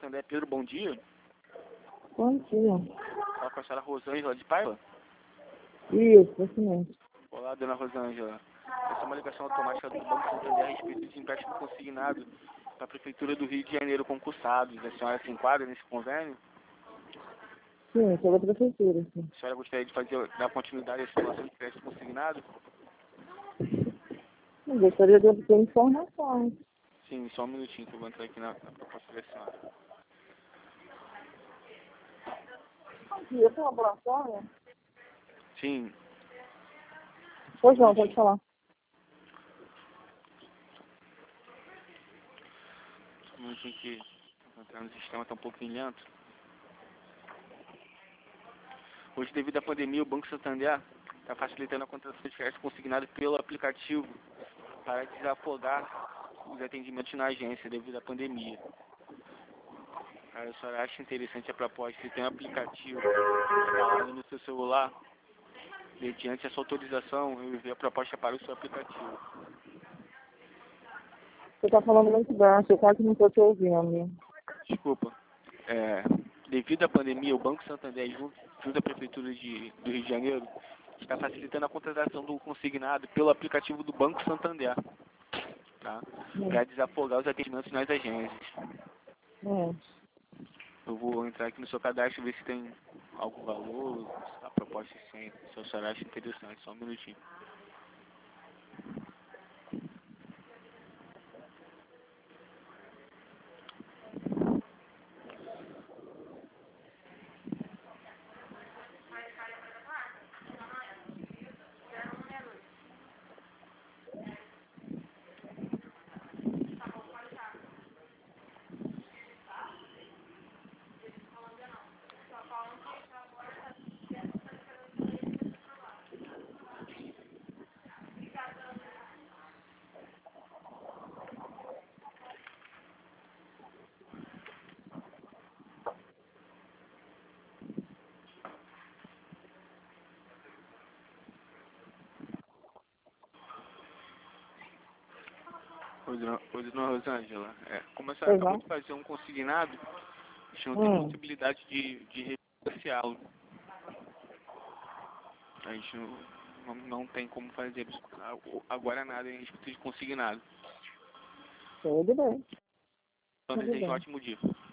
Santander. Pedro, bom dia. Bom dia. Fala com a senhora Rosângela de Paiva. Isso mesmo. Olá, dona Rosângela. Essa é uma ligação automática do Banco Santander a respeito de empréstimo consignado para a Prefeitura do Rio de Janeiro concursados. A senhora se enquadra nesse convênio? Sim, sou da prefeitura, sim. A senhora gostaria de dar continuidade à simulação de empréstimo consignado? Eu gostaria de obter informações. Sim, só um minutinho que eu vou entrar aqui na proposta da senhora. Bom dia, tem laboratório? Sim. Pois não, pode falar. Só um minutinho que entrar no sistema está um pouquinho lento. Hoje, devido à pandemia, o Banco Santander está facilitando a contratação de crédito consignado pelo aplicativo para desafogar os atendimentos na agência devido à pandemia. A senhora acha interessante a proposta? Se tem um aplicativo instalado no seu celular, mediante essa autorização, eu envio a proposta para o seu aplicativo. Você está falando muito baixo, eu quase não estou te ouvindo. Desculpa. Devido à pandemia, o Banco Santander, junto à Prefeitura do Rio de Janeiro, está facilitando a contratação do consignado pelo aplicativo do Banco Santander, tá? Para desafogar os atendimentos nas agências. Eu vou entrar aqui no seu cadastro e ver se tem algum valor, a proposta sim, se a senhora acha interessante. Só um minutinho. Oi, dona Rosângela. Como a senhora acabou de fazer um consignado, a gente não tem possibilidade de refinanciá-lo. A gente não tem como fazer agora nada em respeito de consignado. Tudo bem. Então, desejo um ótimo dia.